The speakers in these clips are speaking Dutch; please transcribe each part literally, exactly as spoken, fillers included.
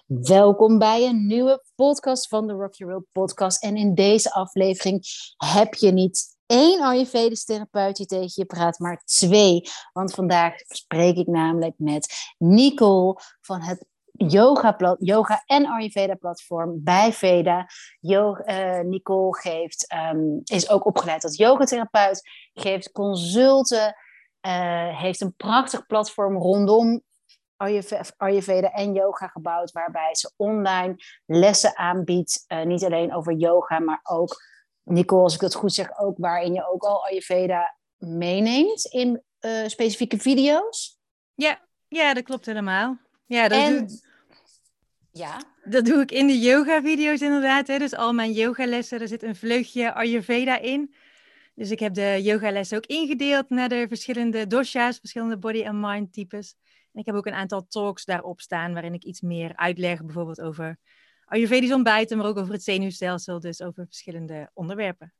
Welkom bij een nieuwe podcast van de Rock Your World podcast. En in deze aflevering heb je niet één Ayurvedisch therapeut die tegen je praat, maar twee. Want vandaag spreek ik namelijk met Nicole van het yoga, yoga en Ayurveda platform bij Veda. Yo, uh, Nicole geeft, um, is ook opgeleid als yogatherapeut, geeft consulten, uh, heeft een prachtig platform rondom Ayurveda en yoga gebouwd, waarbij ze online lessen aanbiedt. Uh, niet alleen over yoga, maar ook, Nicole, als ik dat goed zeg, ook waarin je ook al Ayurveda meeneemt in uh, specifieke video's. Ja, ja, dat klopt helemaal. Ja, dat, en, doe, ja. dat doe ik in de yoga-video's inderdaad. Hè. Dus al mijn yogalessen, er zit een vleugje Ayurveda in. Dus ik heb de yogalessen ook ingedeeld naar de verschillende dosha's, verschillende body- en mind-types. En ik heb ook een aantal talks daarop staan, waarin ik iets meer uitleg, bijvoorbeeld over Ayurvedisch ontbijten, maar ook over het zenuwstelsel, dus over verschillende onderwerpen.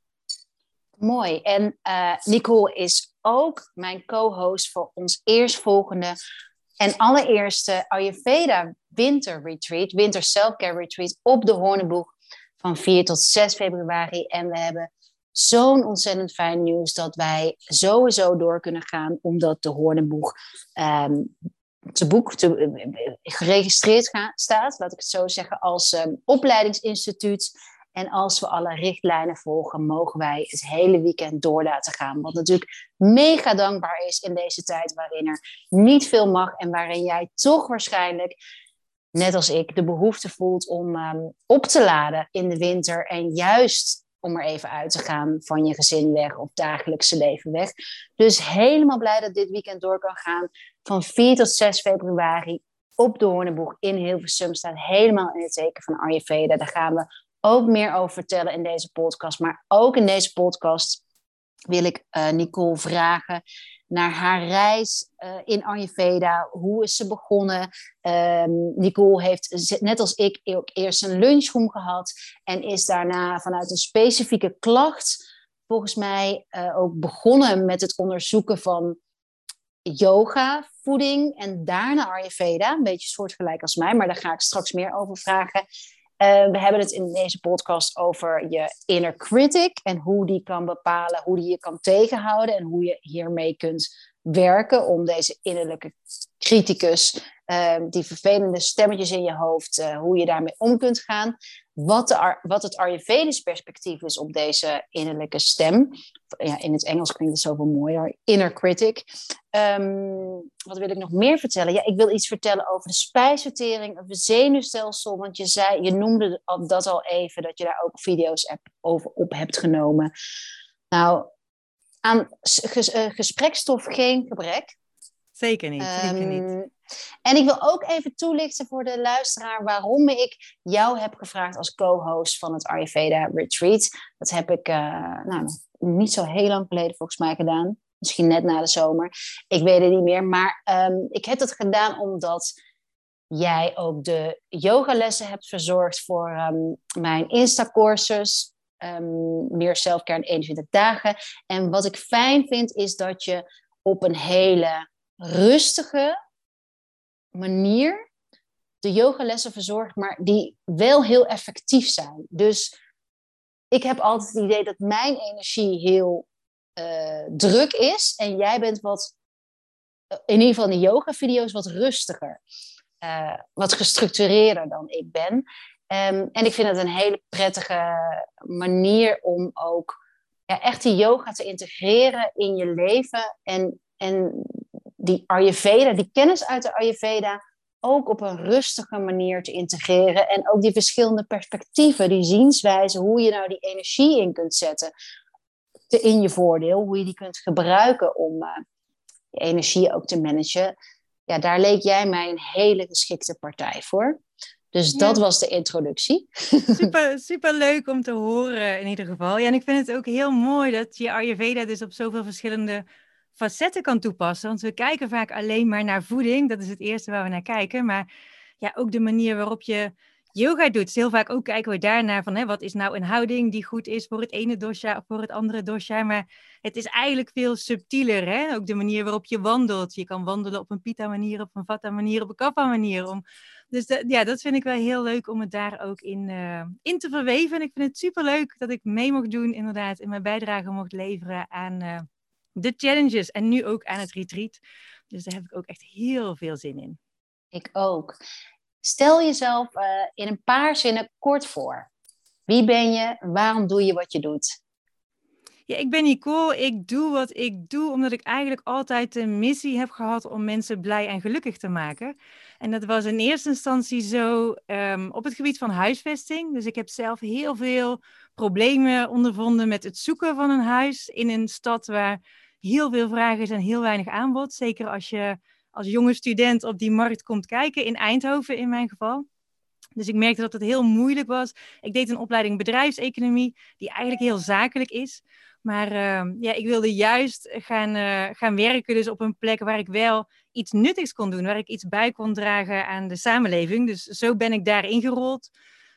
Mooi. En uh, Nicole is ook mijn co-host voor ons eerstvolgende en allereerste Ayurveda Winter Retreat, Winter Self-Care Retreat op de Hoornenboeg van vier tot zes februari. En we hebben zo'n ontzettend fijn nieuws dat wij sowieso door kunnen gaan, omdat de Hoornenboeg um, te boek te, uh, geregistreerd ga, staat, laat ik het zo zeggen, als um, opleidingsinstituut. En als we alle richtlijnen volgen, mogen wij het hele weekend door laten gaan. Wat natuurlijk mega dankbaar is in deze tijd waarin er niet veel mag en waarin jij toch waarschijnlijk, net als ik, de behoefte voelt om um, op te laden in de winter. En juist om er even uit te gaan van je gezin weg of dagelijkse leven weg. Dus helemaal blij dat dit weekend door kan gaan. Van vier tot zes februari op de Hoornenboeg in Hilversum staat helemaal in het teken van Ayurveda. Daar gaan we ook meer over vertellen in deze podcast. Maar ook in deze podcast wil ik uh, Nicole vragen naar haar reis uh, in Ayurveda. Hoe is ze begonnen? Um, Nicole heeft, net als ik, ook eerst een lunchroom gehad. En is daarna vanuit een specifieke klacht, volgens mij, uh, ook begonnen met het onderzoeken van yoga, voeding en daarna Ayurveda. Een beetje soortgelijk als mij, maar daar ga ik straks meer over vragen. Uh, we hebben het in deze podcast over je inner critic en hoe die kan bepalen, hoe die je kan tegenhouden en hoe je hiermee kunt werken om deze innerlijke criticus, uh, die vervelende stemmetjes in je hoofd, uh, hoe je daarmee om kunt gaan. Wat, de, wat het Ayurvedisch perspectief is op deze innerlijke stem. Ja, in het Engels klinkt het zoveel mooier. Inner critic. Um, wat wil ik nog meer vertellen? Ja, ik wil iets vertellen over de spijsvertering, over het zenuwstelsel. Want je zei, je noemde dat al even, dat je daar ook video's over op hebt genomen. Nou, aan ges, uh, gesprekstof geen gebrek. Zeker niet, zeker um, niet. En ik wil ook even toelichten voor de luisteraar waarom ik jou heb gevraagd als co-host van het Ayurveda Retreat. Dat heb ik uh, nou, niet zo heel lang geleden volgens mij gedaan. Misschien net na de zomer. Ik weet het niet meer. Maar um, ik heb dat gedaan omdat jij ook de yogalessen hebt verzorgd voor um, mijn Insta-courses. Um, meer selfcare in eenentwintig dagen. En wat ik fijn vind is dat je op een hele rustige manier de yogalessen verzorgt, maar die wel heel effectief zijn. Dus ik heb altijd het idee dat mijn energie heel uh, druk is en jij bent wat, in ieder geval in de yoga-video's, wat rustiger. Uh, wat gestructureerder dan ik ben. Um, en ik vind het een hele prettige manier om ook ja, echt die yoga te integreren in je leven en, en die Ayurveda, die kennis uit de Ayurveda ook op een rustige manier te integreren. En ook die verschillende perspectieven, die zienswijzen, hoe je nou die energie in kunt zetten te, in je voordeel. Hoe je die kunt gebruiken om uh, je energie ook te managen. Ja, daar leek jij mij een hele geschikte partij voor. Dus ja. Dat was de introductie. Super, super leuk om te horen in ieder geval. Ja, en ik vind het ook heel mooi dat je Ayurveda dus op zoveel verschillende facetten kan toepassen. Want we kijken vaak alleen maar naar voeding. Dat is het eerste waar we naar kijken. Maar ja, ook de manier waarop je yoga doet. Dus heel vaak ook kijken we daarnaar van hè, wat is nou een houding die goed is voor het ene dosha of voor het andere dosha. Maar het is eigenlijk veel subtieler. Hè? Ook de manier waarop je wandelt. Je kan wandelen op een pita manier, op een vata manier, op een kapha manier. Om... Dus de, ja, dat vind ik wel heel leuk om het daar ook in, uh, in te verweven. En ik vind het superleuk dat ik mee mocht doen inderdaad. En mijn bijdrage mocht leveren aan uh, de challenges. En nu ook aan het retreat. Dus daar heb ik ook echt heel veel zin in. Ik ook. Stel jezelf uh, in een paar zinnen kort voor. Wie ben je? Waarom doe je wat je doet? Ja, ik ben Nicole. Ik doe wat ik doe omdat ik eigenlijk altijd de missie heb gehad om mensen blij en gelukkig te maken. En dat was in eerste instantie zo um, op het gebied van huisvesting. Dus ik heb zelf heel veel problemen ondervonden met het zoeken van een huis in een stad waar heel veel vraag is en heel weinig aanbod. Zeker als je als jonge student op die markt komt kijken, in Eindhoven in mijn geval. Dus ik merkte dat het heel moeilijk was. Ik deed een opleiding bedrijfseconomie, die eigenlijk heel zakelijk is. Maar uh, ja, ik wilde juist gaan, uh, gaan werken dus op een plek waar ik wel iets nuttigs kon doen. Waar ik iets bij kon dragen aan de samenleving. Dus zo ben ik daar ingerold.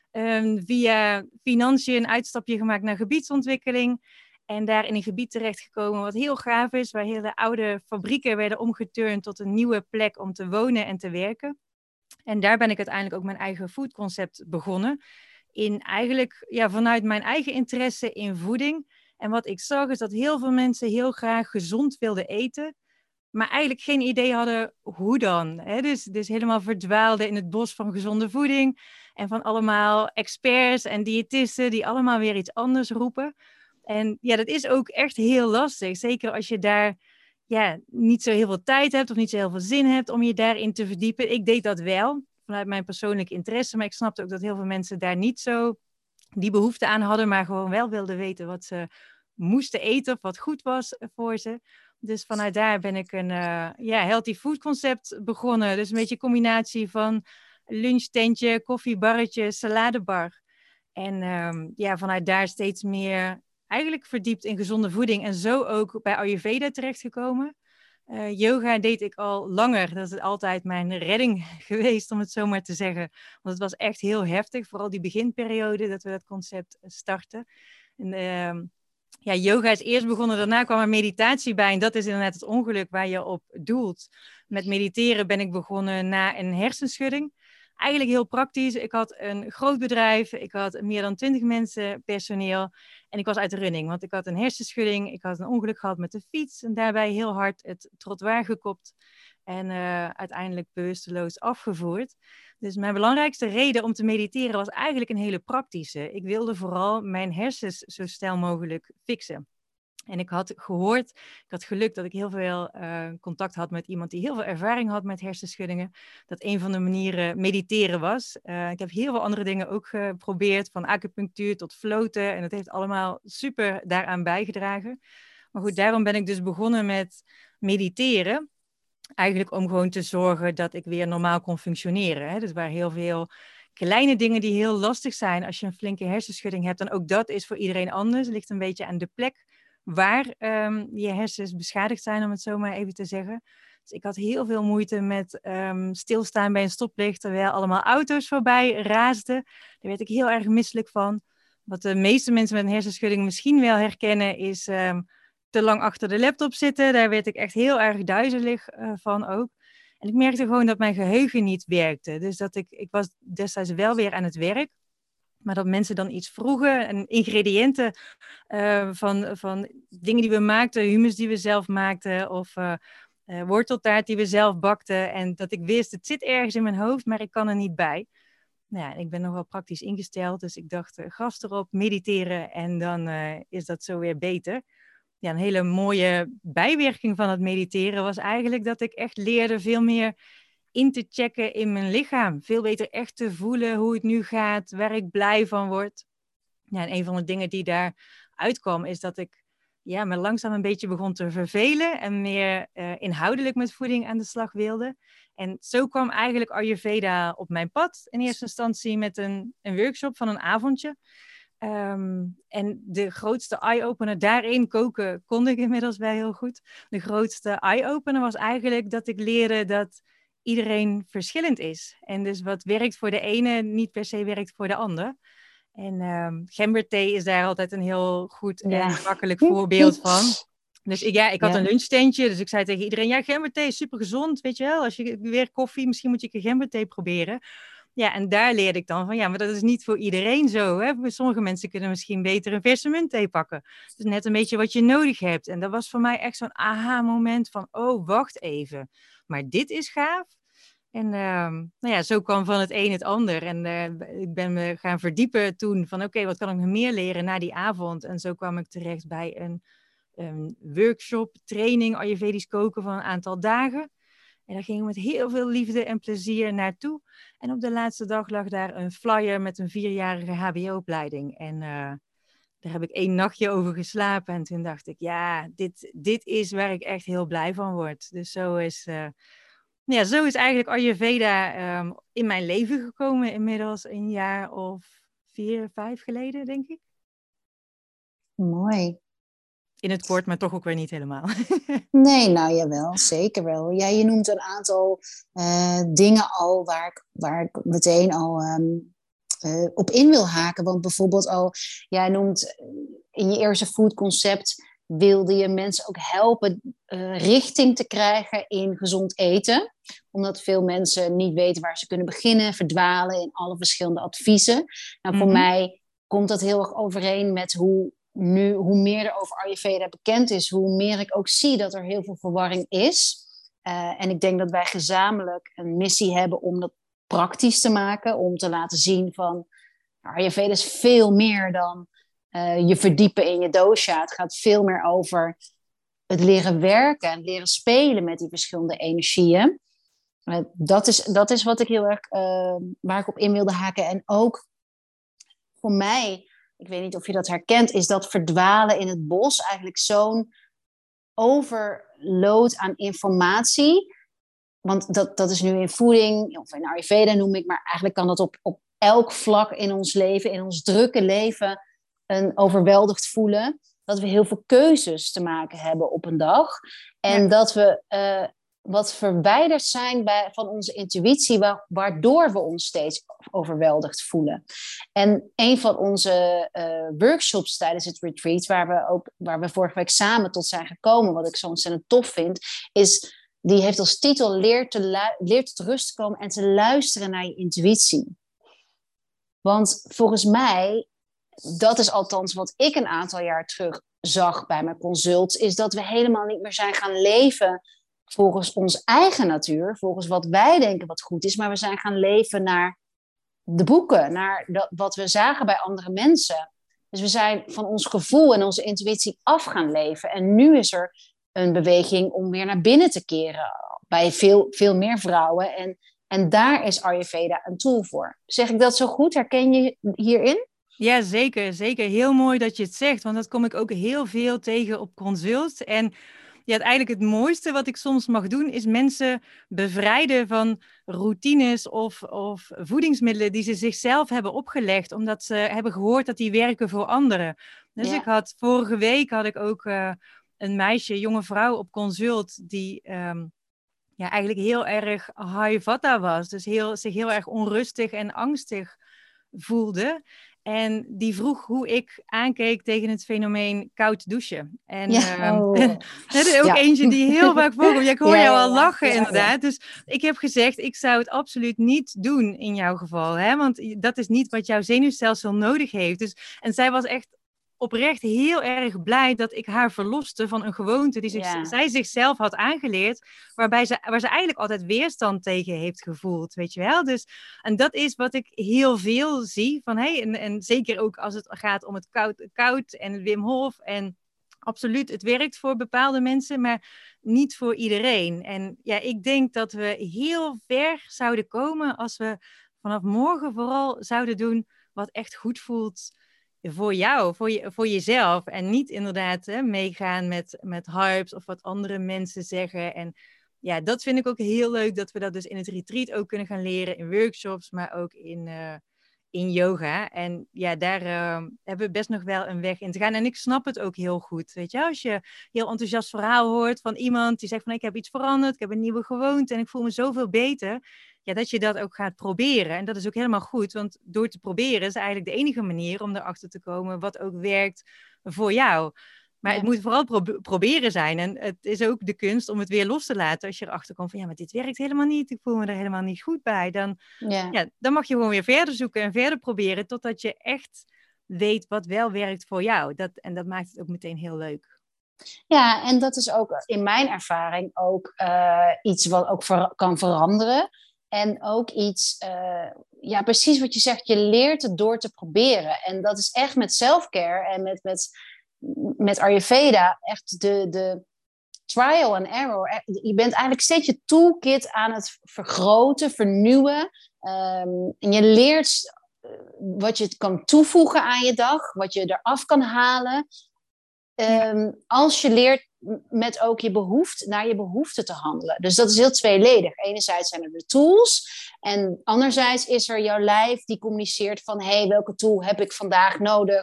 Um, via financiën een uitstapje gemaakt naar gebiedsontwikkeling. En daar in een gebied terechtgekomen wat heel gaaf is. Waar hele oude fabrieken werden omgeturnd tot een nieuwe plek om te wonen en te werken. En daar ben ik uiteindelijk ook mijn eigen foodconcept begonnen. In eigenlijk ja, vanuit mijn eigen interesse in voeding. En wat ik zag is dat heel veel mensen heel graag gezond wilden eten. Maar eigenlijk geen idee hadden hoe dan. Hè? Dus, dus helemaal verdwaalden in het bos van gezonde voeding. En van allemaal experts en diëtisten die allemaal weer iets anders roepen. En ja, dat is ook echt heel lastig. Zeker als je daar ja, niet zo heel veel tijd hebt of niet zo heel veel zin hebt om je daarin te verdiepen. Ik deed dat wel, vanuit mijn persoonlijke interesse. Maar ik snapte ook dat heel veel mensen daar niet zo die behoefte aan hadden. Maar gewoon wel wilden weten wat ze moesten eten of wat goed was voor ze. Dus vanuit daar ben ik een uh, ja, healthy food concept begonnen. Dus een beetje een combinatie van lunchtentje, koffiebarretje, saladebar. En um, ja, vanuit daar steeds meer eigenlijk verdiept in gezonde voeding. En zo ook bij Ayurveda terechtgekomen. Uh, yoga deed ik al langer. Dat is altijd mijn redding geweest, om het zo maar te zeggen. Want het was echt heel heftig. Vooral die beginperiode dat we dat concept starten. En, uh, ja, yoga is eerst begonnen, daarna kwam er meditatie bij. En dat is inderdaad het ongeluk waar je op doelt. Met mediteren ben ik begonnen na een hersenschudding. Eigenlijk heel praktisch. Ik had een groot bedrijf. Ik had meer dan twintig mensen personeel. En ik was uit de running, want ik had een hersenschudding. Ik had een ongeluk gehad met de fiets. En daarbij heel hard het trottoir gekopt. En uh, uiteindelijk bewusteloos afgevoerd. Dus mijn belangrijkste reden om te mediteren was eigenlijk een hele praktische. Ik wilde vooral mijn hersens zo snel mogelijk fixen. En ik had gehoord, ik had geluk dat ik heel veel uh, contact had met iemand die heel veel ervaring had met hersenschuddingen. Dat een van de manieren mediteren was. Uh, ik heb heel veel andere dingen ook geprobeerd, van acupunctuur tot floten. En dat heeft allemaal super daaraan bijgedragen. Maar goed, daarom ben ik dus begonnen met mediteren. Eigenlijk om gewoon te zorgen dat ik weer normaal kon functioneren. Hè? Dus waar heel veel kleine dingen die heel lastig zijn als je een flinke hersenschudding hebt. En ook dat is voor iedereen anders. Het ligt een beetje aan de plek waar um, je hersens beschadigd zijn, om het zo maar even te zeggen. Dus ik had heel veel moeite met um, stilstaan bij een stoplicht, terwijl allemaal auto's voorbij raasden. Daar werd ik heel erg misselijk van. Wat de meeste mensen met een hersenschudding misschien wel herkennen, is um, te lang achter de laptop zitten. Daar werd ik echt heel erg duizelig uh, van ook. En ik merkte gewoon dat mijn geheugen niet werkte. Dus dat ik, ik was destijds wel weer aan het werk. Maar dat mensen dan iets vroegen en ingrediënten uh, van, van dingen die we maakten, hummus die we zelf maakten of uh, uh, worteltaart die we zelf bakten. En dat ik wist, het zit ergens in mijn hoofd, maar ik kan er niet bij. Nou ja, ik ben nog wel praktisch ingesteld, dus ik dacht, uh, gas erop, mediteren en dan uh, is dat zo weer beter. Ja, een hele mooie bijwerking van het mediteren was eigenlijk dat ik echt leerde veel meer in te checken in mijn lichaam. Veel beter echt te voelen hoe het nu gaat, waar ik blij van word. Ja, en een van de dingen die daar uitkwam is dat ik ja, me langzaam een beetje begon te vervelen en meer uh, inhoudelijk met voeding aan de slag wilde. En zo kwam eigenlijk Ayurveda op mijn pad. In eerste instantie met een, een workshop van een avondje. Um, en de grootste eye-opener daarin, koken kon ik inmiddels wel heel goed. De grootste eye-opener was eigenlijk dat ik leerde dat iedereen verschillend is. En dus wat werkt voor de ene niet per se werkt voor de ander. En um, gemberthee is daar altijd een heel goed en Ja. makkelijk voorbeeld van. Dus ik, ja, ik had Ja. een lunchtentje, dus ik zei tegen iedereen, ja, gemberthee is super gezond, weet je wel. Als je weer koffie, misschien moet je een gemberthee proberen. Ja, en daar leerde ik dan van, ja, maar dat is niet voor iedereen zo. Hè? Sommige mensen kunnen misschien beter een verse muntthee pakken. Dus net een beetje wat je nodig hebt. En dat was voor mij echt zo'n aha-moment van, oh, wacht even. Maar dit is gaaf. En uh, nou ja, zo kwam van het een het ander. En uh, ik ben me gaan verdiepen toen van, oké, okay, wat kan ik nog meer leren na die avond? En zo kwam ik terecht bij een, een workshop, training Ayurvedisch koken van een aantal dagen. En daar ging ik met heel veel liefde en plezier naartoe. En op de laatste dag lag daar een flyer met een vierjarige H B O-opleiding. En uh, daar heb ik één nachtje over geslapen. En toen dacht ik, ja, dit, dit is waar ik echt heel blij van word. Dus zo is, uh, ja, zo is eigenlijk Ayurveda um, in mijn leven gekomen. Inmiddels een jaar of vier, vijf geleden, denk ik. Mooi. In het kort, maar toch ook weer niet helemaal. Nee, nou jawel, zeker wel. Ja, je noemt een aantal uh, dingen al waar ik, waar ik meteen al um, uh, op in wil haken. Want bijvoorbeeld al, jij noemt in je eerste foodconcept wilde je mensen ook helpen uh, richting te krijgen in gezond eten. Omdat veel mensen niet weten waar ze kunnen beginnen, verdwalen in alle verschillende adviezen. Nou, voor mm-hmm. mij komt dat heel erg overeen met hoe nu, hoe meer er over Ayurveda bekend is, hoe meer ik ook zie dat er heel veel verwarring is. Uh, en ik denk dat wij gezamenlijk een missie hebben om dat praktisch te maken, om te laten zien van Ayurveda is veel meer dan uh, je verdiepen in je dosha. Het gaat veel meer over het leren werken en leren spelen met die verschillende energieën. Uh, dat is, dat is wat ik heel erg uh, waar ik op in wilde haken. En ook voor mij, ik weet niet of je dat herkent, is dat verdwalen in het bos eigenlijk zo'n overload aan informatie. Want dat, dat is nu in voeding, of in Ayurveda noem ik, maar eigenlijk kan dat op, op elk vlak in ons leven, in ons drukke leven, een overweldigd voelen. Dat we heel veel keuzes te maken hebben op een dag. En ja. dat we uh, wat verwijderd zijn bij, van onze intuïtie, wa- waardoor we ons steeds overweldigd voelen. En een van onze uh, workshops tijdens het retreat, waar we, ook, waar we vorige week samen tot zijn gekomen, wat ik zo ontzettend tof vind, is, die heeft als titel Leer, te lu- leer tot rust te komen en te luisteren naar je intuïtie. Want volgens mij, dat is althans wat ik een aantal jaar terug zag bij mijn consults, is dat we helemaal niet meer zijn gaan leven volgens onze eigen natuur, volgens wat wij denken wat goed is, maar we zijn gaan leven naar de boeken, naar dat, wat we zagen bij andere mensen. Dus we zijn van ons gevoel en onze intuïtie af gaan leven. En nu is er een beweging om weer naar binnen te keren bij veel, veel meer vrouwen. En, en daar is Ayurveda een tool voor. Zeg ik dat zo goed? Herken je hierin? Ja, zeker. Zeker. Heel mooi dat je het zegt, want dat kom ik ook heel veel tegen op consult. En ja, eigenlijk het mooiste wat ik soms mag doen, is mensen bevrijden van routines of, of voedingsmiddelen die ze zichzelf hebben opgelegd, omdat ze hebben gehoord dat die werken voor anderen. Dus ja. ik had vorige week had ik ook uh, een meisje, jonge vrouw op consult, die um, ja, eigenlijk heel erg high vata was. Dus heel, zich heel erg onrustig en angstig voelde. En die vroeg hoe ik aankeek tegen het fenomeen koud douchen. En ja, uh, oh. dat is ook ja. eentje die heel vaak voorkomt. Ja, ik hoor ja, jou al ja, lachen ja, inderdaad. Ja. Dus ik heb gezegd, ik zou het absoluut niet doen in jouw geval. Hè? Want dat is niet wat jouw zenuwstelsel nodig heeft. Dus, en zij was echt oprecht heel erg blij dat ik haar verloste van een gewoonte die zich, ja. zij zichzelf had aangeleerd, waarbij ze, waar ze eigenlijk altijd weerstand tegen heeft gevoeld, weet je wel. Dus, en dat is wat ik heel veel zie, van, hey, en, en zeker ook als het gaat om het koud, koud en Wim Hof, en absoluut, het werkt voor bepaalde mensen, maar niet voor iedereen. En ja, ik denk dat we heel ver zouden komen als we vanaf morgen vooral zouden doen wat echt goed voelt voor jou, voor, je, voor jezelf. En niet inderdaad hè, meegaan met, met hypes of wat andere mensen zeggen. En ja, dat vind ik ook heel leuk, dat we dat dus in het retreat ook kunnen gaan leren, in workshops, maar ook in, uh, in yoga. En ja, daar uh, hebben we best nog wel een weg in te gaan. En ik snap het ook heel goed, weet je. Als je heel enthousiast verhaal hoort van iemand die zegt van ik heb iets veranderd, ik heb een nieuwe gewoonte en ik voel me zoveel beter. Ja, dat je dat ook gaat proberen. En dat is ook helemaal goed, want door te proberen is eigenlijk de enige manier om erachter te komen wat ook werkt voor jou. Maar ja. Het moet vooral pro- proberen zijn. En het is ook de kunst om het weer los te laten. Als je erachter komt van ja, maar dit werkt helemaal niet. Ik voel me er helemaal niet goed bij. Dan, ja. Ja, dan mag je gewoon weer verder zoeken en verder proberen. Totdat je echt weet wat wel werkt voor jou. Dat, en dat maakt het ook meteen heel leuk. Ja, en dat is ook in mijn ervaring ook uh, iets wat ook ver- kan veranderen. En ook iets, uh, ja precies wat je zegt. Je leert het door te proberen. En dat is echt met self-care en met... met met Ayurveda echt de, de trial and error. Je bent eigenlijk steeds je toolkit aan het vergroten, vernieuwen. Um, en je leert wat je kan toevoegen aan je dag, wat je eraf kan halen. Um, ja. Als je leert met ook je behoefte, naar je behoefte te handelen. Dus dat is heel tweeledig. Enerzijds zijn er de tools en anderzijds is er jouw lijf die communiceert van hé, hey, welke tool heb ik vandaag nodig?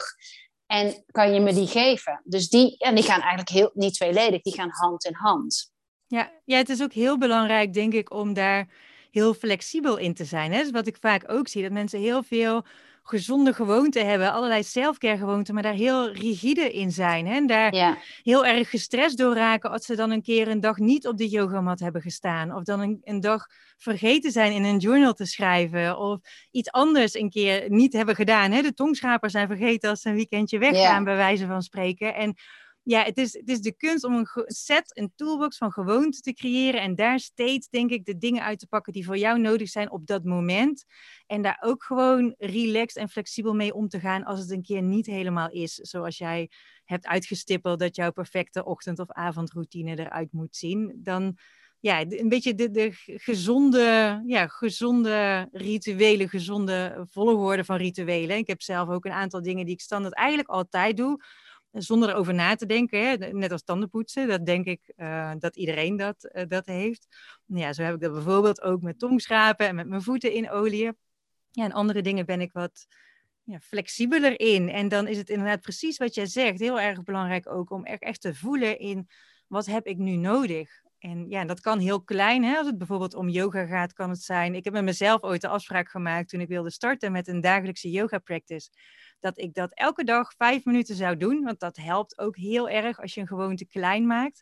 En kan je me die geven? Dus die, ja, die gaan eigenlijk heel, niet tweeledig, die gaan hand in hand. Ja, ja, het is ook heel belangrijk, denk ik, om daar heel flexibel in te zijn. Hè? Dus wat ik vaak ook zie, dat mensen heel veel gezonde gewoonten hebben, allerlei selfcare gewoonten, maar daar heel rigide in zijn. Hè? En daar ja. heel erg gestrest door raken als ze dan een keer een dag niet op de yogamat hebben gestaan. Of dan een, een dag vergeten zijn in een journal te schrijven. Of iets anders een keer niet hebben gedaan. Hè? De tongschrapers zijn vergeten als ze een weekendje weggaan, ja. bij wijze van spreken. En ja, het is, het is de kunst om een set, een toolbox van gewoonten te creëren en daar steeds, denk ik, de dingen uit te pakken die voor jou nodig zijn op dat moment. En daar ook gewoon relaxed en flexibel mee om te gaan als het een keer niet helemaal is. Zoals jij hebt uitgestippeld dat jouw perfecte ochtend- of avondroutine eruit moet zien. Dan, ja, een beetje de, de gezonde, ja, gezonde rituelen, gezonde volgorde van rituelen. Ik heb zelf ook een aantal dingen die ik standaard eigenlijk altijd doe. Zonder erover na te denken, hè? Net als tandenpoetsen. Dat denk ik uh, dat iedereen dat, uh, dat heeft. Ja, zo heb ik dat bijvoorbeeld ook met tongschrapen en met mijn voeten in olie. Ja, en andere dingen ben ik wat ja, flexibeler in. En dan is het inderdaad precies wat jij zegt. Heel erg belangrijk ook om echt, echt te voelen in wat heb ik nu nodig. En ja, dat kan heel klein. Hè? Als het bijvoorbeeld om yoga gaat, kan het zijn. Ik heb met mezelf ooit de afspraak gemaakt toen ik wilde starten met een dagelijkse yoga practice. Dat ik dat elke dag vijf minuten zou doen. Want dat helpt ook heel erg als je een gewoonte klein maakt.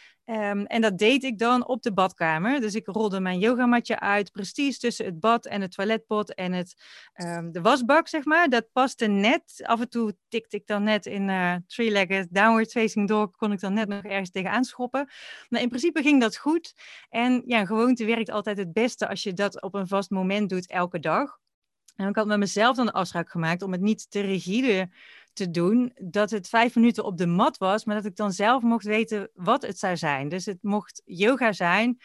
Um, en dat deed ik dan op de badkamer. Dus ik rolde mijn yogamatje uit, precies tussen het bad en het toiletpot en het, um, de wasbak, zeg maar. Dat paste net. Af en toe tikte ik dan net in uh, three-legged downward facing dog, kon ik dan net nog ergens tegenaan schoppen. Maar in principe ging dat goed. En ja, een gewoonte werkt altijd het beste als je dat op een vast moment doet elke dag. En ik had met mezelf dan de afspraak gemaakt om het niet te rigide te doen, dat het vijf minuten op de mat was, maar dat ik dan zelf mocht weten wat het zou zijn. Dus het mocht yoga zijn,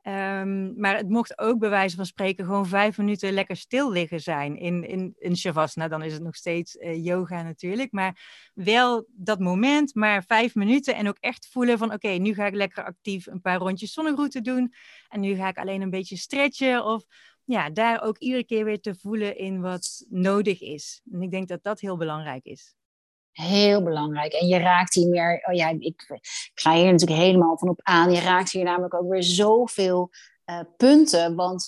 um, maar het mocht ook bij wijze van spreken gewoon vijf minuten lekker stil liggen zijn in, in, in Shavasana. Dan is het nog steeds uh, yoga natuurlijk, maar wel dat moment, maar vijf minuten en ook echt voelen van oké, okay, nu ga ik lekker actief een paar rondjes zonnegroeten doen en nu ga ik alleen een beetje stretchen of ja, daar ook iedere keer weer te voelen in wat nodig is. En ik denk dat dat heel belangrijk is. Heel belangrijk. En je raakt hier meer... Oh ja, ik, ik ga hier natuurlijk helemaal van op aan. Je raakt hier namelijk ook weer zoveel uh, punten. Want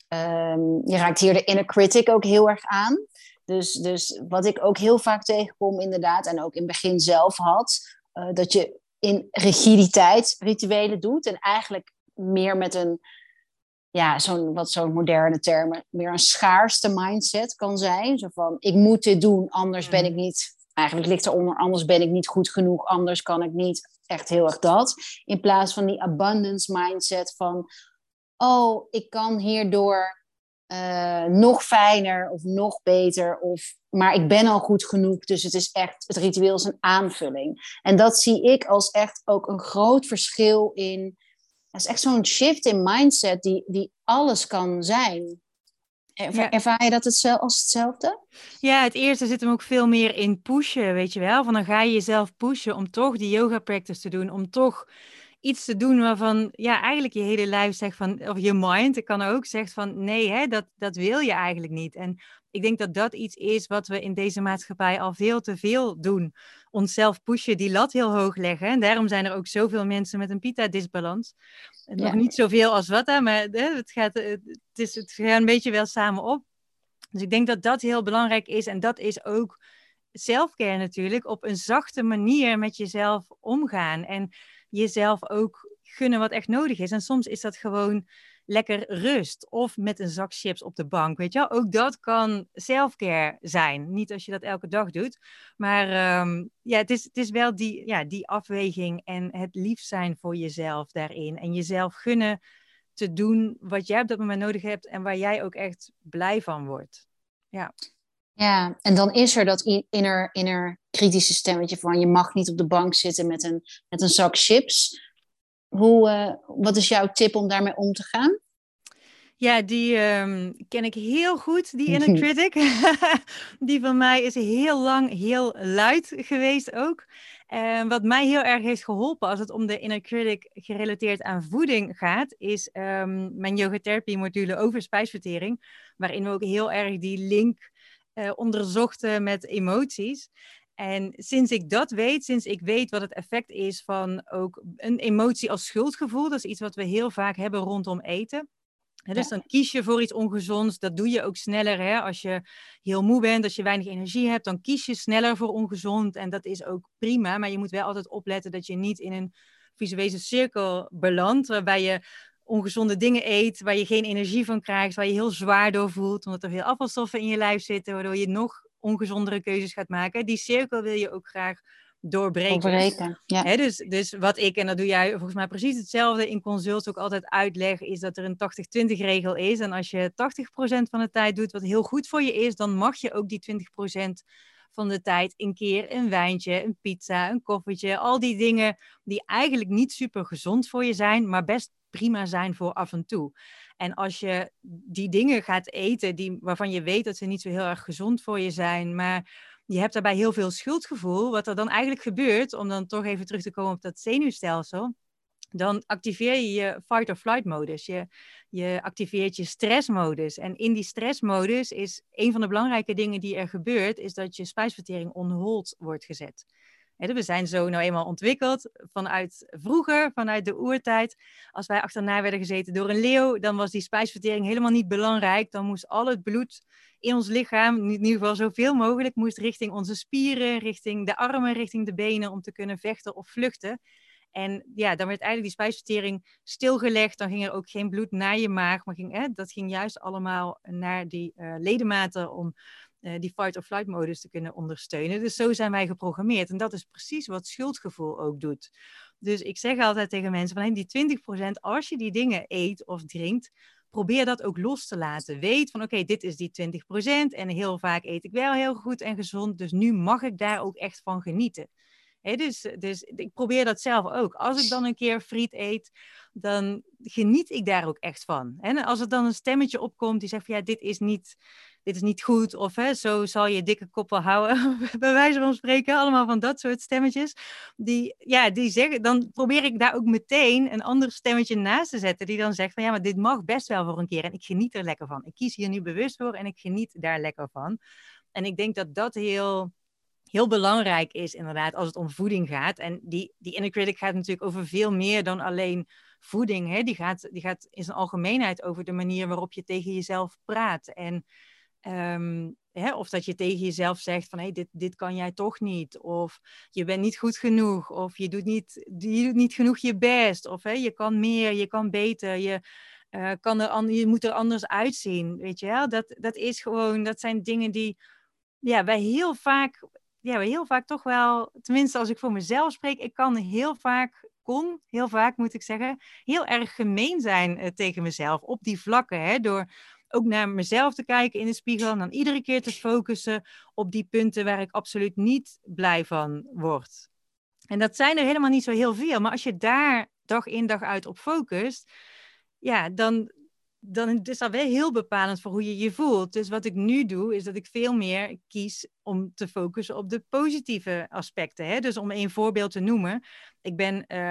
um, je raakt hier de inner critic ook heel erg aan. Dus, dus wat ik ook heel vaak tegenkom inderdaad... en ook in het begin zelf had... Uh, dat je in rigiditeit rituelen doet... en eigenlijk meer met een... ja, zo'n, wat zo'n moderne termen... meer een schaarste mindset kan zijn. Zo van, ik moet dit doen, anders ben ik niet... Eigenlijk ligt eronder, anders ben ik niet goed genoeg, anders kan ik niet. Echt heel erg dat. In plaats van die abundance mindset van... oh, ik kan hierdoor uh, nog fijner of nog beter. Of, maar ik ben al goed genoeg, dus het is echt... het ritueel is een aanvulling. En dat zie ik als echt ook een groot verschil in... dat is echt zo'n shift in mindset die, die alles kan zijn... Erva- ja. Ervaar je dat het als hetzelfde? Ja, het eerste zit hem ook veel meer in pushen, weet je wel. Van dan ga je jezelf pushen om toch die yoga practice te doen. Om toch iets te doen waarvan ja, eigenlijk je hele lijf zegt van, of je mind, het kan ook, zegt van nee, hè, dat, dat wil je eigenlijk niet. En ik denk dat dat iets is wat we in deze maatschappij al veel te veel doen. Onszelf pushen, die lat heel hoog leggen. En daarom zijn er ook zoveel mensen met een pita-disbalans. Nog Ja. niet zoveel als Vata, maar hè, het, gaat, het, is, het gaat een beetje wel samen op. Dus ik denk dat dat heel belangrijk is. En dat is ook selfcare natuurlijk. Op een zachte manier met jezelf omgaan. En jezelf ook gunnen wat echt nodig is. En soms is dat gewoon lekker rust. Of met een zak chips op de bank. Weet je wel? Ook dat kan selfcare zijn. Niet als je dat elke dag doet. Maar um, ja, het is, het is wel die, ja, die afweging. En het lief zijn voor jezelf daarin. En jezelf gunnen te doen wat jij op dat moment nodig hebt. En waar jij ook echt blij van wordt. Ja. Ja, en dan is er dat inner, inner kritische stemmetje van je mag niet op de bank zitten met een, met een zak chips. Hoe, uh, wat is jouw tip om daarmee om te gaan? Ja, die um, ken ik heel goed, die inner critic. Die van mij is heel lang heel luid geweest ook. Uh, wat mij heel erg heeft geholpen als het om de inner critic gerelateerd aan voeding gaat, is um, mijn yogatherapie module over spijsvertering, waarin we ook heel erg die link uh, onderzochten met emoties. En sinds ik dat weet, sinds ik weet wat het effect is van ook een emotie als schuldgevoel, dat is iets wat we heel vaak hebben rondom eten. He, dus ja. Dan kies je voor iets ongezonds. Dat doe je ook sneller. Hè? Als je heel moe bent, als je weinig energie hebt, dan kies je sneller voor ongezond. En dat is ook prima. Maar je moet wel altijd opletten dat je niet in een visuele cirkel belandt, waarbij je ongezonde dingen eet, waar je geen energie van krijgt, waar je heel zwaar door voelt, omdat er veel afvalstoffen in je lijf zitten, waardoor je nog ongezondere keuzes gaat maken. Die cirkel wil je ook graag doorbreken. Doorbreken, ja. He, dus, dus wat ik, en dat doe jij volgens mij precies hetzelfde in consults ook altijd uitleg, is dat er een tachtig twintig regel is. En als je tachtig procent van de tijd doet wat heel goed voor je is, dan mag je ook die twintig procent van de tijd een keer een wijntje, een pizza, een koffietje, al die dingen die eigenlijk niet super gezond voor je zijn, maar best prima zijn voor af en toe. En als je die dingen gaat eten die, waarvan je weet dat ze niet zo heel erg gezond voor je zijn, maar je hebt daarbij heel veel schuldgevoel, wat er dan eigenlijk gebeurt, om dan toch even terug te komen op dat zenuwstelsel, dan activeer je je fight-or-flight modus. Je, je activeert je stressmodus. En in die stressmodus is een van de belangrijke dingen die er gebeurt, is dat je spijsvertering on hold wordt gezet. We zijn zo nou eenmaal ontwikkeld vanuit vroeger, vanuit de oertijd. Als wij achterna werden gezeten door een leeuw, dan was die spijsvertering helemaal niet belangrijk. Dan moest al het bloed in ons lichaam, in ieder geval zoveel mogelijk, moest richting onze spieren, richting de armen, richting de benen, om te kunnen vechten of vluchten. En ja, dan werd eigenlijk die spijsvertering stilgelegd. Dan ging er ook geen bloed naar je maag, maar ging, hè, dat ging juist allemaal naar die uh, ledematen om uh, die fight-or-flight modus te kunnen ondersteunen. Dus zo zijn wij geprogrammeerd. En dat is precies wat schuldgevoel ook doet. Dus ik zeg altijd tegen mensen van hey, die twintig procent, als je die dingen eet of drinkt, probeer dat ook los te laten. Weet van oké, okay, dit is die twintig procent en heel vaak eet ik wel heel goed en gezond. Dus nu mag ik daar ook echt van genieten. He, dus, dus ik probeer dat zelf ook. Als ik dan een keer friet eet, dan geniet ik daar ook echt van. En als er dan een stemmetje opkomt die zegt van ja, dit is niet, dit is niet goed. Of hè, zo zal je dikke kop wel houden. Bij wijze van spreken, allemaal van dat soort stemmetjes. Die, ja, die zeggen, dan probeer ik daar ook meteen een ander stemmetje naast te zetten. Die dan zegt van ja, maar dit mag best wel voor een keer. En ik geniet er lekker van. Ik kies hier nu bewust voor en ik geniet daar lekker van. En ik denk dat dat heel... heel belangrijk is inderdaad als het om voeding gaat. En die, die inner critic gaat natuurlijk over veel meer dan alleen voeding. Hè? Die, gaat, die gaat in zijn algemeenheid over de manier waarop je tegen jezelf praat. En um, hè, of dat je tegen jezelf zegt van hey, dit, dit kan jij toch niet. Of je bent niet goed genoeg. Of je doet niet, je doet niet genoeg je best. Of hè, je kan meer, je kan beter. Je, uh, kan er, je moet er anders uitzien. Weet je wel? Dat, dat is gewoon, dat zijn dingen die ja, wij heel vaak... Ja, heel vaak toch wel, tenminste als ik voor mezelf spreek, ik kan heel vaak, kon heel vaak moet ik zeggen, heel erg gemeen zijn uh, tegen mezelf op die vlakken. Hè, door ook naar mezelf te kijken in de spiegel en dan iedere keer te focussen op die punten waar ik absoluut niet blij van word. En dat zijn er helemaal niet zo heel veel, maar als je daar dag in dag uit op focust, ja, dan... dan is dat wel heel bepalend voor hoe je je voelt. Dus wat ik nu doe, is dat ik veel meer kies om te focussen op de positieve aspecten. Hè? Dus om een voorbeeld te noemen. Ik ben uh,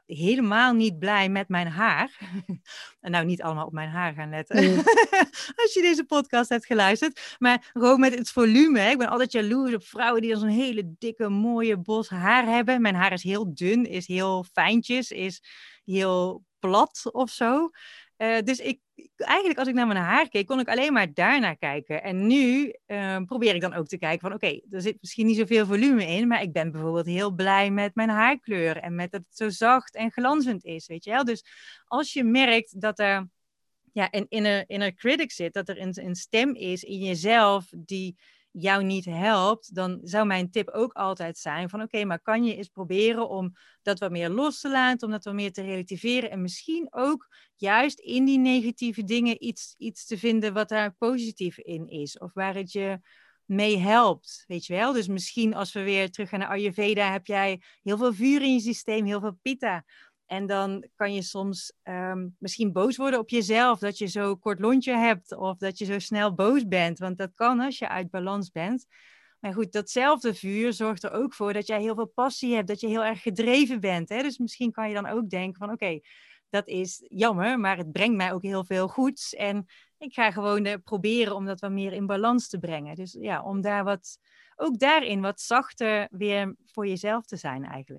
helemaal niet blij met mijn haar. En nou, niet allemaal op mijn haar gaan letten. Mm. Als je deze podcast hebt geluisterd. Maar gewoon met het volume. Hè. Ik ben altijd jaloers op vrouwen die dan zo'n hele dikke, mooie bos haar hebben. Mijn haar is heel dun, is heel fijntjes, is heel plat of zo. Uh, dus ik, eigenlijk als ik naar mijn haar keek, kon ik alleen maar daarnaar kijken. En nu uh, probeer ik dan ook te kijken van oké, okay, er zit misschien niet zoveel volume in, maar ik ben bijvoorbeeld heel blij met mijn haarkleur en met dat het zo zacht en glanzend is, weet je wel. Dus als je merkt dat er ja, een inner, inner critic zit, dat er een, een stem is in jezelf die jou niet helpt, dan zou mijn tip ook altijd zijn van oké, okay, maar kan je eens proberen om dat wat meer los te laten, om dat wat meer te relativeren en misschien ook juist in die negatieve dingen iets, iets te vinden wat daar positief in is of waar het je mee helpt, weet je wel. Dus misschien als we weer terug gaan naar Ayurveda, heb jij heel veel vuur in je systeem, heel veel pitta. En dan kan je soms um, misschien boos worden op jezelf, dat je zo kort lontje hebt of dat je zo snel boos bent. Want dat kan als je uit balans bent. Maar goed, datzelfde vuur zorgt er ook voor dat jij heel veel passie hebt, dat je heel erg gedreven bent. Hè? Dus misschien kan je dan ook denken van oké, okay, dat is jammer, maar het brengt mij ook heel veel goeds. En ik ga gewoon uh, proberen om dat wat meer in balans te brengen. Dus ja, om daar wat, ook daarin wat zachter weer voor jezelf te zijn eigenlijk.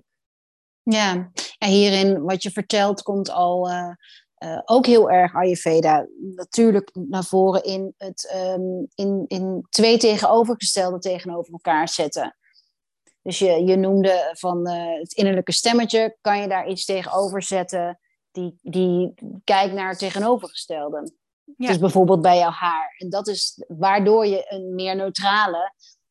Ja, en hierin wat je vertelt komt al uh, uh, ook heel erg Ayurveda natuurlijk naar voren in het um, in, in twee tegenovergestelde tegenover elkaar zetten. Dus je, je noemde van uh, het innerlijke stemmetje, kan je daar iets tegenover zetten die, die kijkt naar het tegenovergestelde. Ja. Dus bijvoorbeeld bij jouw haar. En dat is waardoor je een meer neutrale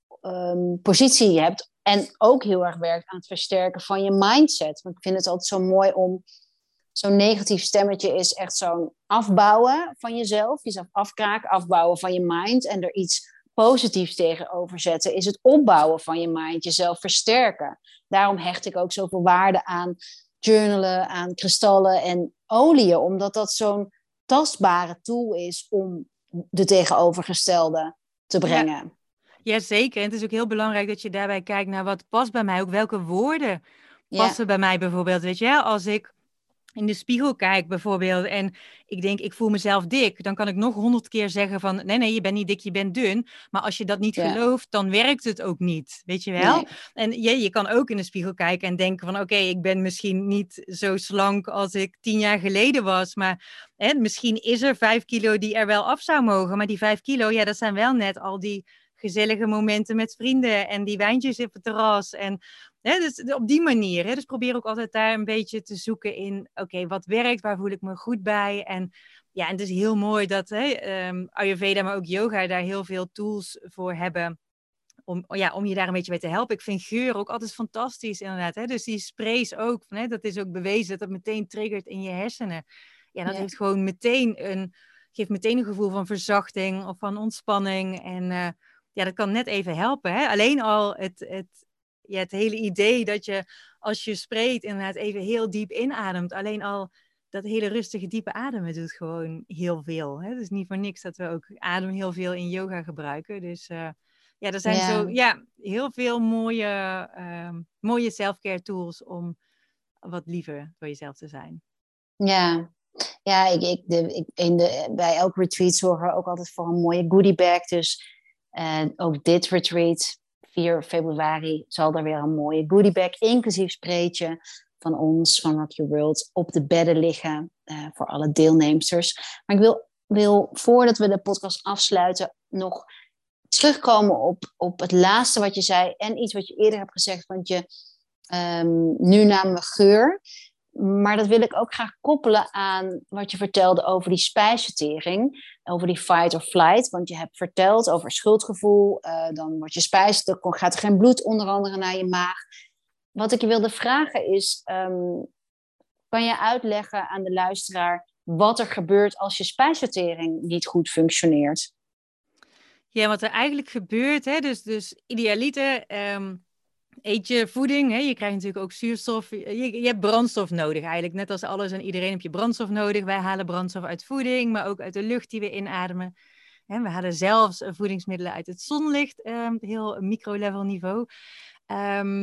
um, positie hebt. En ook heel erg werkt aan het versterken van je mindset. Want ik vind het altijd zo mooi om... Zo'n negatief stemmetje is echt zo'n afbouwen van jezelf. Jezelf afkraken, afbouwen van je mind. En er iets positiefs tegenover zetten is het opbouwen van je mind. Jezelf versterken. Daarom hecht ik ook zoveel waarde aan journalen, aan kristallen en oliën. Omdat dat zo'n tastbare tool is om de tegenovergestelde te brengen. Ja. Jazeker. En het is ook heel belangrijk dat je daarbij kijkt naar wat past bij mij. Ook welke woorden passen ja. bij mij bijvoorbeeld. Weet je, als ik in de spiegel kijk bijvoorbeeld en ik denk ik voel mezelf dik, dan kan ik nog honderd keer zeggen van nee, nee, je bent niet dik, je bent dun. Maar als je dat niet ja. gelooft, dan werkt het ook niet. Weet je wel? Nee. En je, je kan ook in de spiegel kijken en denken van oké, okay, ik ben misschien niet zo slank als ik tien jaar geleden was. Maar hè, misschien is er vijf kilo die er wel af zou mogen. Maar die vijf kilo, ja, dat zijn wel net al die gezellige momenten met vrienden en die wijntjes op het terras. En hè, dus op die manier. Hè, dus probeer ook altijd daar een beetje te zoeken in, oké, okay, wat werkt, waar voel ik me goed bij? En ja, en het is heel mooi dat hè, um, Ayurveda, maar ook yoga daar heel veel tools voor hebben. Om, ja, om je daar een beetje mee te helpen. Ik vind geur ook altijd fantastisch inderdaad. Hè? Dus die sprays ook, hè, dat is ook bewezen dat dat meteen triggert in je hersenen. Ja, dat ja. heeft gewoon meteen een, geeft meteen een gevoel van verzachting of van ontspanning. En uh, ja, dat kan net even helpen. Hè? Alleen al het, het, ja, het hele idee dat je als je spreekt inderdaad even heel diep inademt. Alleen al dat hele rustige diepe ademen doet gewoon heel veel. Hè? Het is niet voor niks dat we ook adem heel veel in yoga gebruiken. Dus uh, ja, er zijn ja. zo ja, heel veel mooie, uh, mooie self-care tools om wat liever voor jezelf te zijn. Ja, ja ik, ik, de, ik, in de, bij elk retreat zorgen we ook altijd voor een mooie goodie bag. Dus uh, ook dit retreat, vier februari, zal er weer een mooie goodie bag, inclusief spreetje van ons, van Rock Your World, op de bedden liggen uh, voor alle deelnemsters. Maar ik wil, wil, voordat we de podcast afsluiten, nog terugkomen op, op het laatste wat je zei en iets wat je eerder hebt gezegd, want je um, nu namen we geur. Maar dat wil ik ook graag koppelen aan wat je vertelde over die spijsvertering, over die fight or flight. Want je hebt verteld over schuldgevoel, uh, dan word je spijs, dan gaat er geen bloed onder andere naar je maag. Wat ik je wilde vragen is, um, kan je uitleggen aan de luisteraar wat er gebeurt als je spijsvertering niet goed functioneert? Ja, wat er eigenlijk gebeurt, hè, dus, dus idealiter um, eet je voeding, hè, je krijgt natuurlijk ook zuurstof, je, je hebt brandstof nodig eigenlijk. Net als alles en iedereen heb je brandstof nodig. Wij halen brandstof uit voeding, maar ook uit de lucht die we inademen. En we halen zelfs voedingsmiddelen uit het zonlicht, um, heel micro-level niveau. Um,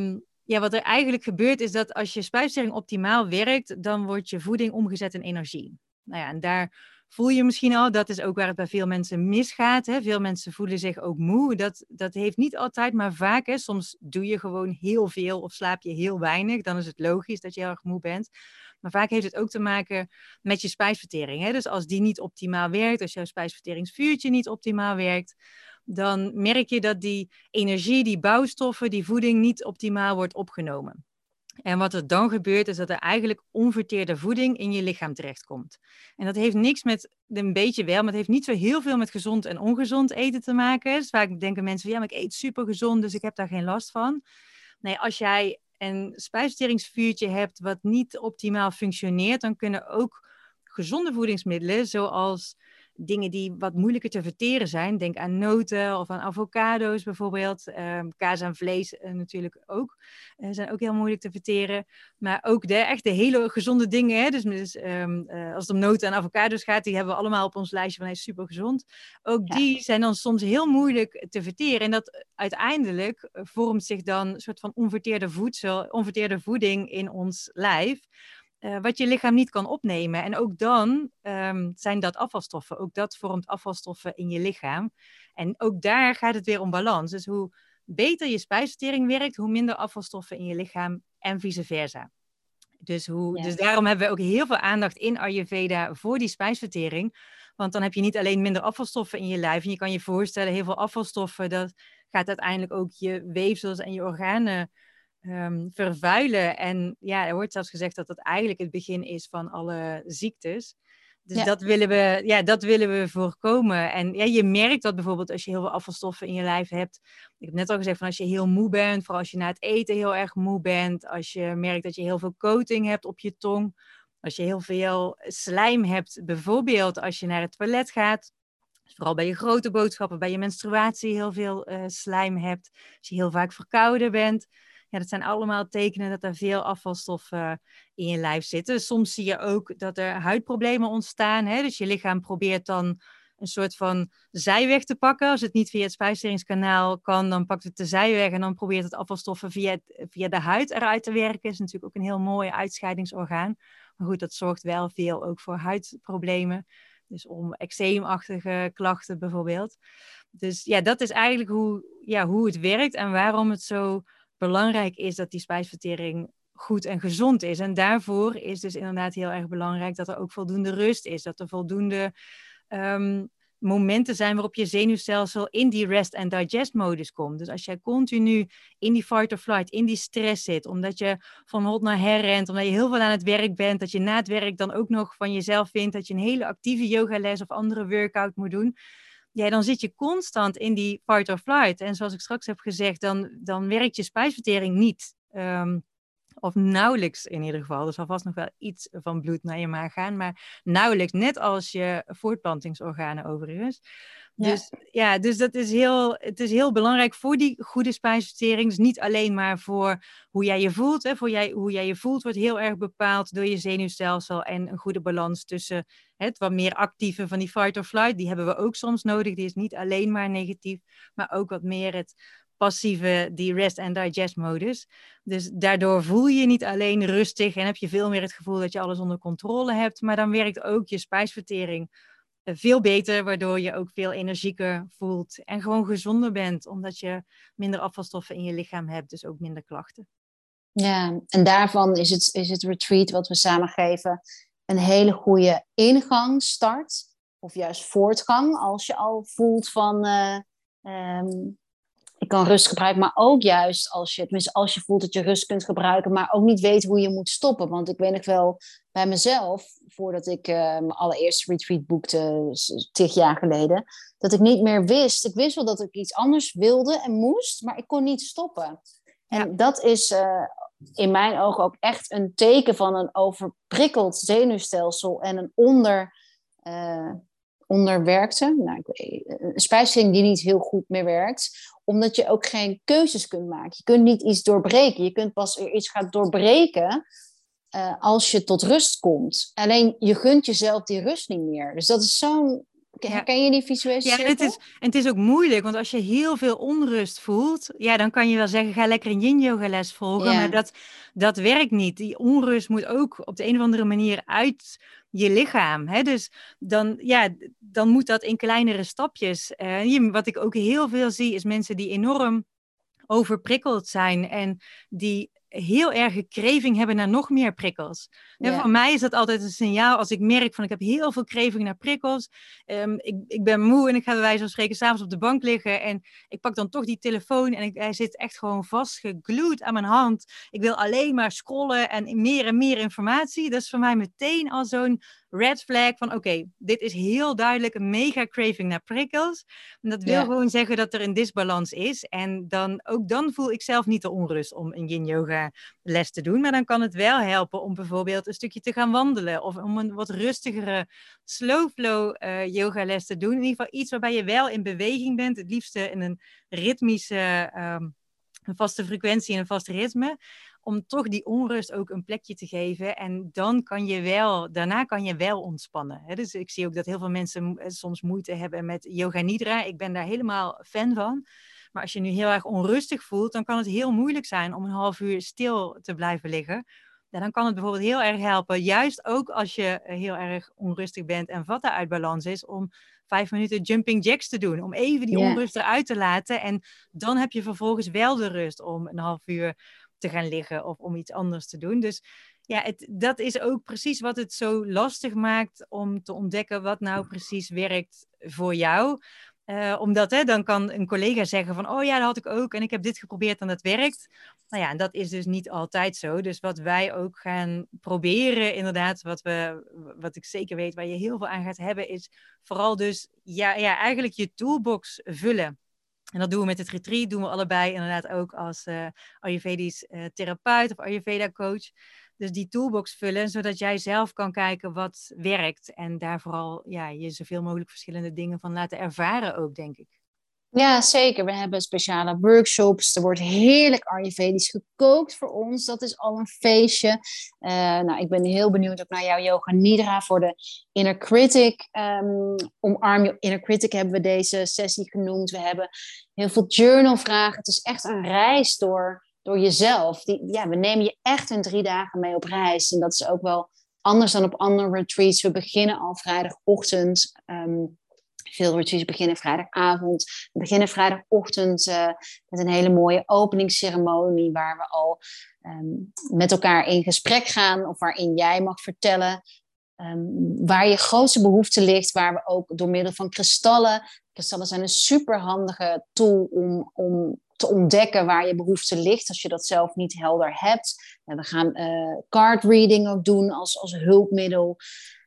Ja, wat er eigenlijk gebeurt is dat als je spijsvertering optimaal werkt, dan wordt je voeding omgezet in energie. Nou ja, en daar voel je misschien al, dat is ook waar het bij veel mensen misgaat. Hè? Veel mensen voelen zich ook moe. Dat, dat heeft niet altijd, maar vaak. Hè? Soms doe je gewoon heel veel of slaap je heel weinig. Dan is het logisch dat je heel erg moe bent. Maar vaak heeft het ook te maken met je spijsvertering. Hè? Dus als die niet optimaal werkt, als jouw spijsverteringsvuurtje niet optimaal werkt, dan merk je dat die energie, die bouwstoffen, die voeding niet optimaal wordt opgenomen. En wat er dan gebeurt, is dat er eigenlijk onverteerde voeding in je lichaam terechtkomt. En dat heeft niks met, een beetje wel, maar het heeft niet zo heel veel met gezond en ongezond eten te maken. Dus vaak denken mensen van, ja, maar ik eet super gezond, dus ik heb daar geen last van. Nee, als jij een spijsverteringsvuurtje hebt wat niet optimaal functioneert, dan kunnen ook gezonde voedingsmiddelen, zoals dingen die wat moeilijker te verteren zijn. Denk aan noten of aan avocado's bijvoorbeeld. Um, kaas en vlees uh, natuurlijk ook. Uh, zijn ook heel moeilijk te verteren. Maar ook de, echt de hele gezonde dingen. Hè? Dus, dus um, uh, als het om noten en avocado's gaat, die hebben we allemaal op ons lijstje van hey, super gezond. Ook ja. Die zijn dan soms heel moeilijk te verteren. En dat uiteindelijk vormt zich dan een soort van onverteerde voedsel, onverteerde voeding in ons lijf. Uh, wat je lichaam niet kan opnemen. En ook dan um, zijn dat afvalstoffen. Ook dat vormt afvalstoffen in je lichaam. En ook daar gaat het weer om balans. Dus hoe beter je spijsvertering werkt, hoe minder afvalstoffen in je lichaam en vice versa. Dus, hoe, ja. dus daarom hebben we ook heel veel aandacht in Ayurveda voor die spijsvertering. Want dan heb je niet alleen minder afvalstoffen in je lijf. En je kan je voorstellen, heel veel afvalstoffen, dat gaat uiteindelijk ook je weefsels en je organen Um, vervuilen. En ja, er wordt zelfs gezegd dat dat eigenlijk het begin is van alle ziektes. Dus ja. dat, willen we, ja, dat willen we voorkomen. En ja, je merkt dat bijvoorbeeld als je heel veel afvalstoffen in je lijf hebt. Ik heb net al gezegd, van als je heel moe bent, vooral als je na het eten heel erg moe bent, als je merkt dat je heel veel coating hebt op je tong, als je heel veel slijm hebt, bijvoorbeeld als je naar het toilet gaat. Vooral bij je grote boodschappen, bij je menstruatie heel veel uh, slijm hebt. Als je heel vaak verkouden bent. Ja, dat zijn allemaal tekenen dat er veel afvalstoffen in je lijf zitten. Soms zie je ook dat er huidproblemen ontstaan. Hè? Dus je lichaam probeert dan een soort van zijweg te pakken. Als het niet via het spijsverteringskanaal kan, dan pakt het de zijweg en dan probeert het afvalstoffen via, het, via de huid eruit te werken. Dat is natuurlijk ook een heel mooi uitscheidingsorgaan. Maar goed, dat zorgt wel veel ook voor huidproblemen. Dus om eczeemachtige klachten bijvoorbeeld. Dus ja, dat is eigenlijk hoe, ja, hoe het werkt en waarom het zo belangrijk is dat die spijsvertering goed en gezond is. En daarvoor is dus inderdaad heel erg belangrijk dat er ook voldoende rust is. Dat er voldoende um, momenten zijn waarop je zenuwstelsel in die rest and digest modus komt. Dus als jij continu in die fight or flight, in die stress zit, omdat je van hot naar her rent, omdat je heel veel aan het werk bent, dat je na het werk dan ook nog van jezelf vindt dat je een hele actieve yogales of andere workout moet doen. Ja, dan zit je constant in die fight or flight. En zoals ik straks heb gezegd, dan, dan werkt je spijsvertering niet. Um, of nauwelijks in ieder geval. Er zal vast nog wel iets van bloed naar je maag gaan. Maar nauwelijks, net als je voortplantingsorganen overigens. Ja. Dus, ja, dus dat is heel, het is heel belangrijk voor die goede spijsvertering. Dus niet alleen maar voor hoe jij je voelt. Hè. Voor jij, hoe jij je voelt wordt heel erg bepaald door je zenuwstelsel. En een goede balans tussen het wat meer actieve van die fight or flight. Die hebben we ook soms nodig. Die is niet alleen maar negatief. Maar ook wat meer het passieve, die rest and digest modus. Dus daardoor voel je je niet alleen rustig en heb je veel meer het gevoel dat je alles onder controle hebt. Maar dan werkt ook je spijsvertering veel beter, waardoor je ook veel energieker voelt en gewoon gezonder bent, omdat je minder afvalstoffen in je lichaam hebt, dus ook minder klachten. Ja, en daarvan is het, is het retreat wat we samen geven een hele goede ingang, start, of juist voortgang, als je al voelt van uh, um, ik kan rust gebruiken, maar ook juist als je, tenminste als je voelt dat je rust kunt gebruiken, maar ook niet weet hoe je moet stoppen. Want ik weet nog wel bij mezelf, voordat ik uh, mijn allereerste retreat boekte, tig jaar geleden, dat ik niet meer wist. Ik wist wel dat ik iets anders wilde en moest, maar ik kon niet stoppen. En ja. dat is uh, in mijn ogen ook echt een teken van een overprikkeld zenuwstelsel en een onder... Uh, onderwerkte, nou, een spijsvertering die niet heel goed meer werkt, omdat je ook geen keuzes kunt maken. Je kunt niet iets doorbreken. Je kunt pas iets gaan doorbreken uh, als je tot rust komt. Alleen je gunt jezelf die rust niet meer. Dus dat is zo'n Herken ja. je die visuele ja, cirkel? En het, is, en het is ook moeilijk, want als je heel veel onrust voelt, ja, dan kan je wel zeggen, ga lekker een yin-yoga les volgen, ja. maar dat, dat werkt niet. Die onrust moet ook op de een of andere manier uit je lichaam. Hè? Dus dan, ja, dan moet dat in kleinere stapjes. Uh, hier, wat ik ook heel veel zie, is mensen die enorm overprikkeld zijn en die heel erg craving hebben naar nog meer prikkels. Yeah. En voor mij is dat altijd een signaal als ik merk van ik heb heel veel craving naar prikkels. Um, ik, ik ben moe en ik ga bij wijze van spreken 's avonds op de bank liggen en ik pak dan toch die telefoon en ik, hij zit echt gewoon vastgeglued aan mijn hand. Ik wil alleen maar scrollen en meer en meer informatie. Dat is voor mij meteen al zo'n red flag van oké, okay, dit is heel duidelijk een mega craving naar prikkels. En dat wil yeah. gewoon zeggen dat er een disbalans is. En dan, ook dan voel ik zelf niet de onrust om een yin-yoga les te doen. Maar dan kan het wel helpen om bijvoorbeeld een stukje te gaan wandelen. Of om een wat rustigere slow flow uh, yoga les te doen. In ieder geval iets waarbij je wel in beweging bent. Het liefste in een ritmische, um, een vaste frequentie en een vast ritme. Om toch die onrust ook een plekje te geven. En dan kan je wel, daarna kan je wel ontspannen. Hè? Dus ik zie ook dat heel veel mensen soms moeite hebben met yoga nidra. Ik ben daar helemaal fan van. Maar als je nu heel erg onrustig voelt, dan kan het heel moeilijk zijn om een half uur stil te blijven liggen. Ja, dan kan het bijvoorbeeld heel erg helpen, juist ook als je heel erg onrustig bent en vata uit balans is, om vijf minuten jumping jacks te doen. Om even die yeah. onrust eruit te laten. En dan heb je vervolgens wel de rust om een half uur te gaan liggen of om iets anders te doen. Dus ja, het, dat is ook precies wat het zo lastig maakt om te ontdekken wat nou precies werkt voor jou. Uh, omdat hè, dan kan een collega zeggen van, oh ja, dat had ik ook en ik heb dit geprobeerd en dat werkt. Nou ja, en dat is dus niet altijd zo. Dus wat wij ook gaan proberen, inderdaad, wat, we, wat ik zeker weet waar je heel veel aan gaat hebben, is vooral dus ja, ja, eigenlijk je toolbox vullen. En dat doen we met het retreat, doen we allebei inderdaad ook als uh, Ayurvedisch uh, therapeut of Ayurveda coach. Dus die toolbox vullen, zodat jij zelf kan kijken wat werkt. En daar vooral ja, je zoveel mogelijk verschillende dingen van laten ervaren ook, denk ik. Ja, zeker. We hebben speciale workshops. Er wordt heerlijk Ayurvedisch gekookt voor ons. Dat is al een feestje. Uh, nou, ik ben heel benieuwd ook naar jouw yoga nidra voor de inner critic. Um, omarm je inner critic hebben we deze sessie genoemd. We hebben heel veel journalvragen. Het is echt een reis door, door jezelf. Die, ja, we nemen je echt in drie dagen mee op reis. En dat is ook wel anders dan op andere retreats. We beginnen al vrijdagochtend. Um, Veel retreats beginnen vrijdagavond. We beginnen vrijdagochtend uh, met een hele mooie openingsceremonie waar we al um, met elkaar in gesprek gaan of waarin jij mag vertellen um, waar je grootste behoefte ligt, waar we ook door middel van kristallen. Kristallen zijn een superhandige tool om, om te ontdekken waar je behoefte ligt als je dat zelf niet helder hebt. En we gaan uh, card reading ook doen als, als hulpmiddel.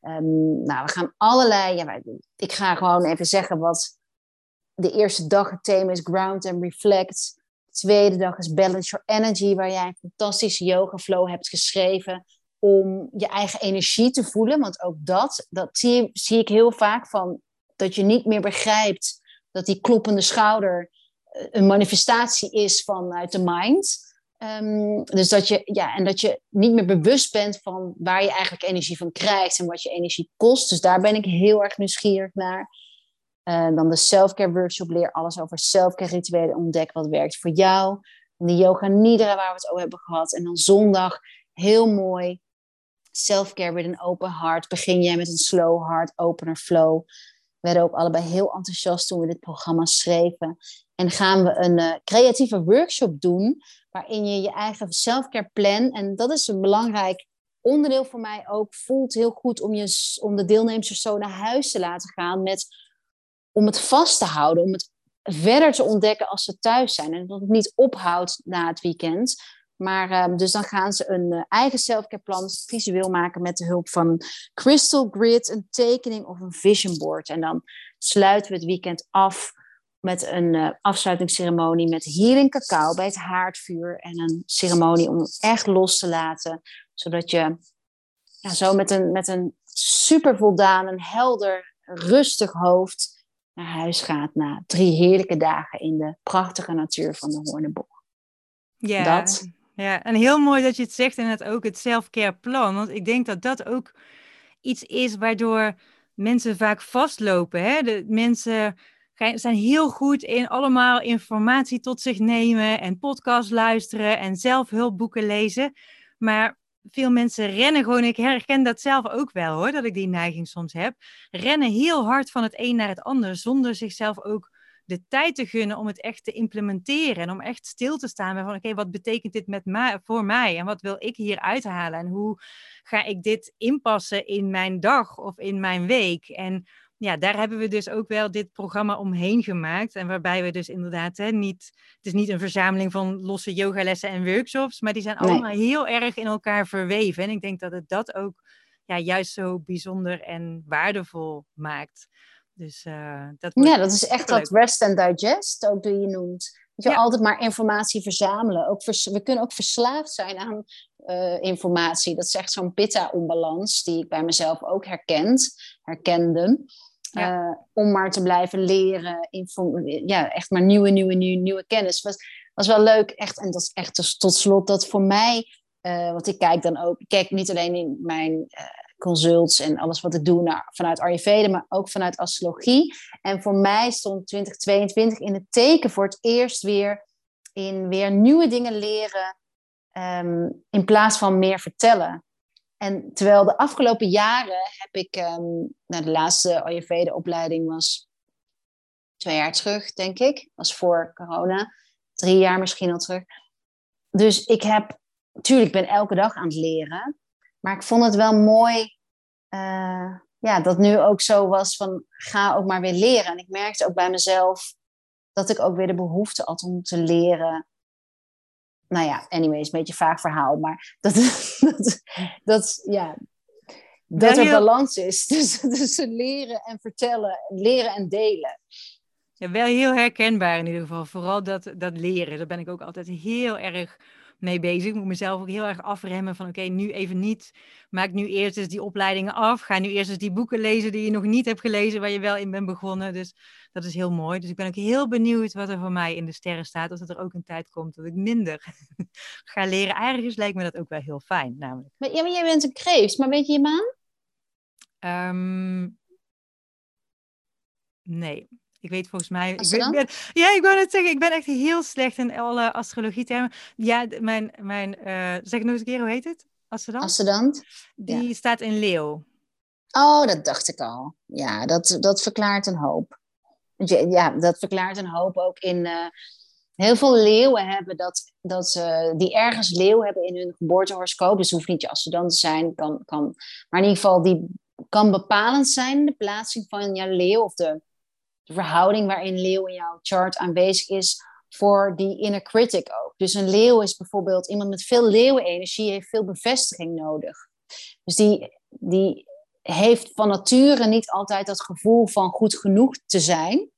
Um, nou, we gaan allerlei... Ja, ik ga gewoon even zeggen wat de eerste dag het thema is: Ground and Reflect. De tweede dag is Balance Your Energy, waar jij een fantastische yoga flow hebt geschreven om je eigen energie te voelen. Want ook dat, dat zie, zie ik heel vaak van, dat je niet meer begrijpt dat die kloppende schouder een manifestatie is vanuit de mind. Um, dus dat je, ja, en dat je niet meer bewust bent van waar je eigenlijk energie van krijgt en wat je energie kost. Dus daar ben ik heel erg nieuwsgierig naar. Uh, dan de self-care workshop, leer alles over self-care rituelen, ontdek wat werkt voor jou. En de yoga nidra waar we het over hebben gehad. En dan zondag, heel mooi, self-care with een open hart. Begin jij met een slow heart opener flow. We werden ook allebei heel enthousiast toen we dit programma schreven. En gaan we een uh, creatieve workshop doen, waarin je je eigen self-care plan, en dat is een belangrijk onderdeel voor mij ook, voelt heel goed om, je, om de deelnemers zo naar huis te laten gaan, met, om het vast te houden, om het verder te ontdekken als ze thuis zijn. En dat het niet ophoudt na het weekend. Maar uh, dus dan gaan ze een uh, eigen self-care plan visueel maken met de hulp van een crystal grid, een tekening of een vision board. En dan sluiten we het weekend af met een uh, afsluitingsceremonie met healing cacao bij het haardvuur. En een ceremonie om het echt los te laten. Zodat je ja, zo met een, met een super voldaan, een helder, rustig hoofd naar huis gaat na drie heerlijke dagen in de prachtige natuur van de Hoornenbosch. Ja, dat. Ja, en heel mooi dat je het zegt en het ook het self-care plan. Want ik denk dat dat ook iets is waardoor mensen vaak vastlopen. Hè? De mensen zijn heel goed in allemaal informatie tot zich nemen en podcasts luisteren en zelf hulpboeken lezen. Maar veel mensen rennen gewoon, ik herken dat zelf ook wel hoor, dat ik die neiging soms heb. Rennen heel hard van het een naar het ander, zonder zichzelf ook de tijd te gunnen om het echt te implementeren. En om echt stil te staan bij van, oké, okay, wat betekent dit met mij, voor mij? En wat wil ik hier uithalen? En hoe ga ik dit inpassen in mijn dag of in mijn week? En ja, daar hebben we dus ook wel dit programma omheen gemaakt. En waarbij we dus inderdaad, hè, niet, het is niet een verzameling van losse yogalessen en workshops, maar die zijn Nee. allemaal heel erg in elkaar verweven. En ik denk dat het dat ook ja, juist zo bijzonder en waardevol maakt. Dus uh, dat wordt ja, dat is echt leuk. dat rest and digest, ook die je noemt. Dat je Ja. altijd maar informatie verzamelen. Ook vers- we kunnen ook verslaafd zijn aan uh, informatie. Dat is echt zo'n pitta-onbalans die ik bij mezelf ook herkend, herkende. Ja. Uh, om maar te blijven leren. Inform- ja, echt maar nieuwe, nieuwe, nieuwe, nieuwe kennis. Was, was wel leuk. Echt, en dat is echt dus tot slot dat voor mij... Uh, want ik kijk dan ook... Ik kijk niet alleen in mijn... Uh, consults en alles wat ik doe naar, vanuit Ayurveda, maar ook vanuit astrologie. En voor mij stond twintig tweeëntwintig in het teken voor het eerst weer in weer nieuwe dingen leren um, in plaats van meer vertellen. En terwijl de afgelopen jaren heb ik, um, nou de laatste Ayurveda-opleiding was twee jaar terug, denk ik. Was voor corona. Drie jaar misschien al terug. Dus ik heb, natuurlijk, ik ben elke dag aan het leren. Maar ik vond het wel mooi uh, ja, dat nu ook zo was van ga ook maar weer leren. En ik merkte ook bij mezelf dat ik ook weer de behoefte had om te leren. Nou ja, anyways, een beetje een vaag verhaal. Maar dat, dat, dat, ja, dat ja, er balans is tussen, tussen leren en vertellen. Leren en delen. Ja, wel heel herkenbaar in ieder geval. Vooral dat, dat leren. Daar ben ik ook altijd heel erg mee bezig. Ik moet mezelf ook heel erg afremmen van oké, okay, nu even niet. Maak nu eerst eens die opleidingen af. Ga nu eerst eens die boeken lezen die je nog niet hebt gelezen, waar je wel in bent begonnen. Dus dat is heel mooi. Dus ik ben ook heel benieuwd wat er voor mij in de sterren staat. Als het er ook een tijd komt dat ik minder ga leren. Ergens lijkt me dat ook wel heel fijn, namelijk. Maar, ja, maar jij bent een kreeft, maar weet je je maan? Um, nee. Ik weet volgens mij... Ik ben, ben, ja, ik wou net zeggen, ik ben echt heel slecht in alle astrologietermen. Ja, mijn... mijn uh, zeg nog eens een keer, hoe heet het? Ascendant? Ascendant. Die ja. staat in Leeuw. Oh, dat dacht ik al. Ja, dat, dat verklaart een hoop. Ja, dat verklaart een hoop ook in... Uh, heel veel leeuwen hebben dat... dat uh, die ergens leeuw hebben in hun geboortehoroscoop. Dus het hoeft niet je ascendant te zijn. Kan, kan, maar in ieder geval, die kan bepalend zijn. De plaatsing van jouw leeuw of de... de verhouding waarin leeuw in jouw chart aanwezig is voor die inner critic ook. Dus een leeuw is bijvoorbeeld iemand met veel leeuwenenergie, heeft veel bevestiging nodig. Dus die, die heeft van nature niet altijd dat gevoel van goed genoeg te zijn.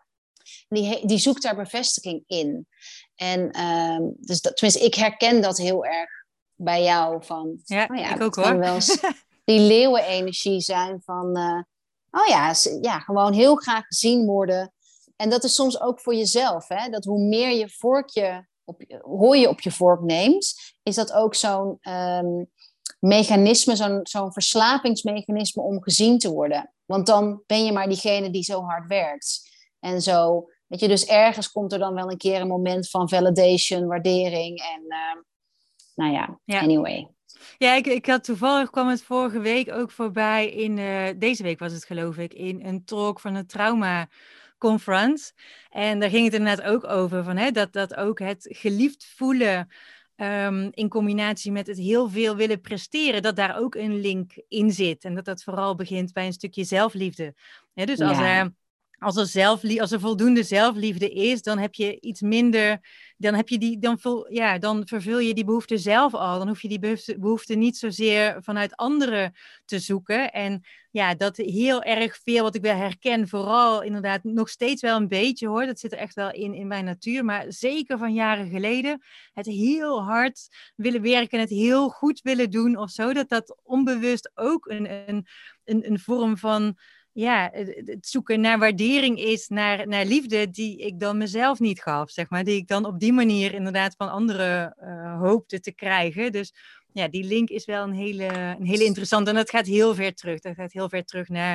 Die, die zoekt daar bevestiging in. En um, dus dat, tenminste, ik herken dat heel erg bij jou. Van, ja, oh ja, ik ook kan hoor. Wel eens die leeuwenenergie zijn van... Uh, oh ja, ja, gewoon heel graag gezien worden. En dat is soms ook voor jezelf. Hè? Dat hoe meer je vorkje op, hooi je op je vork neemt, is dat ook zo'n um, mechanisme, zo'n, zo'n verslavingsmechanisme om gezien te worden. Want dan ben je maar diegene die zo hard werkt. En zo, weet je, dus ergens komt er dan wel een keer een moment van validation, waardering. En uh, nou ja, ja, anyway. Ja, ik, ik had toevallig kwam het vorige week ook voorbij in, uh, deze week was het geloof ik, in een talk van een trauma conference. En daar ging het inderdaad ook over, van, hè, dat, dat ook het geliefd voelen um, in combinatie met het heel veel willen presteren, dat daar ook een link in zit. En dat dat vooral begint bij een stukje zelfliefde. Hè, dus als er... Ja. Als er, zelflie- als er voldoende zelfliefde is, dan heb je iets minder, dan, heb je die, dan, vul, ja, dan vervul je die behoefte zelf al. Dan hoef je die behoefte, behoefte niet zozeer vanuit anderen te zoeken. En ja, dat heel erg veel wat ik wel herken, vooral inderdaad nog steeds wel een beetje hoor, dat zit er echt wel in, in mijn natuur, maar zeker van jaren geleden, het heel hard willen werken, het heel goed willen doen of zo, dat dat onbewust ook een, een, een, een vorm van... ja, het zoeken naar waardering is, naar, naar liefde die ik dan mezelf niet gaf, zeg maar. Die ik dan op die manier inderdaad van anderen uh, hoopte te krijgen. Dus ja, die link is wel een hele, een hele interessante. En dat gaat heel ver terug. Dat gaat heel ver terug naar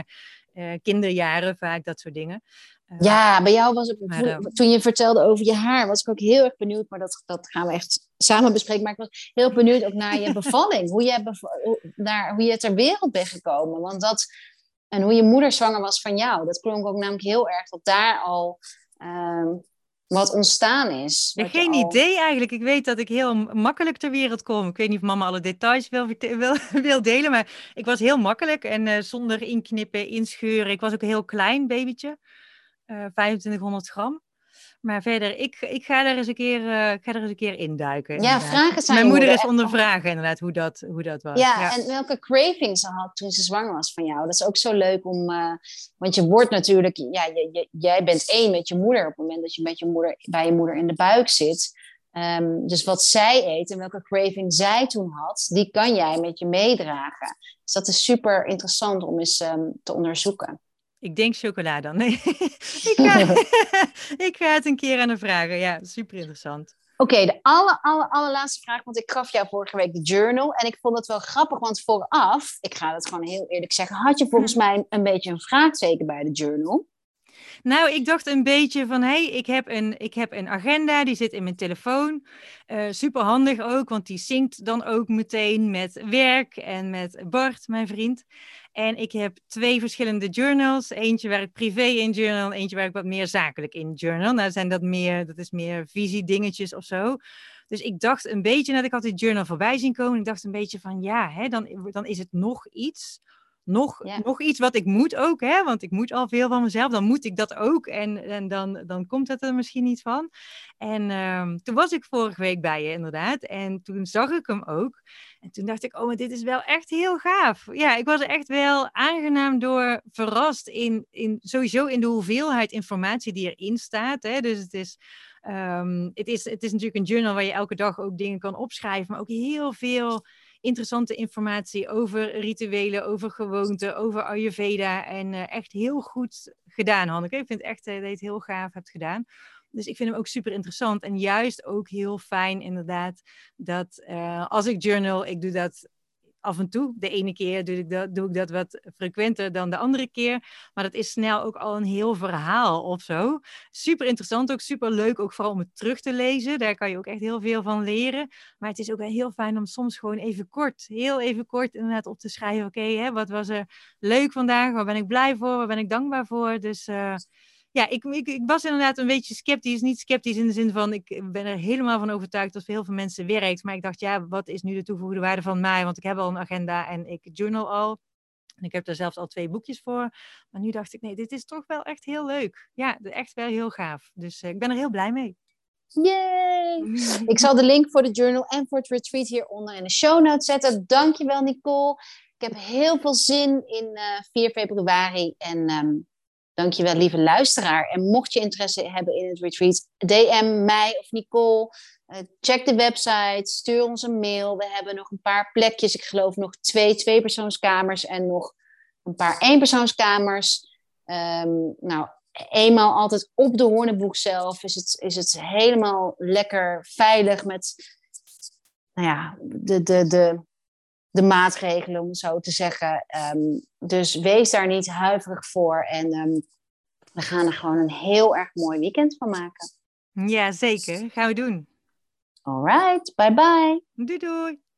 uh, kinderjaren vaak, dat soort dingen. Uh, ja, bij jou was het, maar, uh, toen je vertelde over je haar, was ik ook heel erg benieuwd, maar dat, dat gaan we echt samen bespreken. Maar ik was heel benieuwd ook naar je bevalling, hoe je, bev- naar, hoe je ter wereld bent gekomen. Want dat, en hoe je moeder zwanger was van jou, dat klonk ook namelijk heel erg dat daar al uh, wat ontstaan is. Ja, Wat geen al... idee eigenlijk. Ik weet dat ik heel makkelijk ter wereld kom. Ik weet niet of mama alle details wil, wil, wil delen, maar ik was heel makkelijk en uh, zonder inknippen, inscheuren. Ik was ook een heel klein babytje, uh, vijfentwintighonderd gram. Maar verder, ik, ik ga er eens een keer, uh, ik ga er eens een keer induiken. Ja, vraag het aan Mijn je moeder moeder. is ondervragen inderdaad hoe dat, hoe dat was. Ja, ja, en welke cravings ze had toen ze zwanger was van jou. Dat is ook zo leuk om... Uh, want je wordt natuurlijk... Ja, je, je, jij bent één met je moeder op het moment dat je met je moeder, bij je moeder in de buik zit. Um, dus wat zij eet en welke craving zij toen had, die kan jij met je meedragen. Dus dat is super interessant om eens um, te onderzoeken. Ik denk chocola dan. Nee, ik, ga, ik ga het een keer aan haar vragen. Ja, super interessant. Oké, okay, de aller, aller, allerlaatste vraag, want ik gaf jou vorige week de journal en ik vond het wel grappig, want vooraf, ik ga het gewoon heel eerlijk zeggen, had je volgens mij een beetje een vraagteken bij de journal? Nou, ik dacht een beetje van, hé, hey, ik, heb een, ik heb een agenda, die zit in mijn telefoon. Uh, super handig ook, want die synct dan ook meteen met werk en met Bart, mijn vriend. En ik heb twee verschillende journals. Eentje waar ik privé in journal, eentje waar ik wat meer zakelijk in journal. Nou, zijn dat meer, dat is meer visiedingetjes of zo. Dus ik dacht een beetje, net ik had die journal voorbij zien komen, ik dacht een beetje van, ja, hè, dan, dan is het nog iets... Nog, ja. nog iets wat ik moet ook, hè? Want ik moet al veel van mezelf, dan moet ik dat ook en, en dan, dan komt het er misschien niet van. En uh, toen was ik vorige week bij je inderdaad en toen zag ik hem ook. En toen dacht ik, oh, maar dit is wel echt heel gaaf. Ja, ik was er echt wel aangenaam door verrast in, in sowieso in de hoeveelheid informatie die erin staat. Hè? Dus het is, um, het, is, het is natuurlijk een journal waar je elke dag ook dingen kan opschrijven, maar ook heel veel interessante informatie over rituelen, over gewoonten, over Ayurveda. En uh, echt heel goed gedaan, Hanneke. Ik vind echt uh, dat je het heel gaaf hebt gedaan. Dus ik vind hem ook super interessant. En juist ook heel fijn inderdaad dat uh, als ik journal, ik doe dat af en toe. De ene keer doe ik, dat, doe ik dat wat frequenter dan de andere keer. Maar dat is snel ook al een heel verhaal of zo. Super interessant, ook super leuk. Ook vooral om het terug te lezen. Daar kan je ook echt heel veel van leren. Maar het is ook wel heel fijn om soms gewoon even kort, heel even kort inderdaad op te schrijven. Oké, okay, wat was er leuk vandaag? Waar ben ik blij voor? Waar ben ik dankbaar voor? Dus... Uh, Ja, ik, ik, ik was inderdaad een beetje sceptisch. Niet sceptisch in de zin van, ik ben er helemaal van overtuigd dat voor heel veel mensen werkt. Maar ik dacht, ja, wat is nu de toegevoegde waarde van mij? Want ik heb al een agenda en ik journal al. En ik heb daar zelfs al twee boekjes voor. Maar nu dacht ik, nee, dit is toch wel echt heel leuk. Ja, echt wel heel gaaf. Dus uh, ik ben er heel blij mee. Yay! Ik zal de link voor de journal en voor het retreat hieronder in de show notes zetten. Dankjewel, Nicole. Ik heb heel veel zin in uh, vier februari en... Um, Dankjewel, lieve luisteraar. En mocht je interesse hebben in het retreat, D M mij of Nicole. Uh, check de website, stuur ons een mail. We hebben nog een paar plekjes. Ik geloof nog twee tweepersoonskamers en nog een paar eenpersoonskamers. Um, nou, eenmaal altijd op de Hoornenboek zelf is het, is het helemaal lekker veilig met nou ja, de... de, de de maatregelen, om het zo te zeggen. Um, dus wees daar niet huiverig voor. En um, we gaan er gewoon een heel erg mooi weekend van maken. Ja, zeker. Gaan we doen. All right. Bye bye. Doei doei.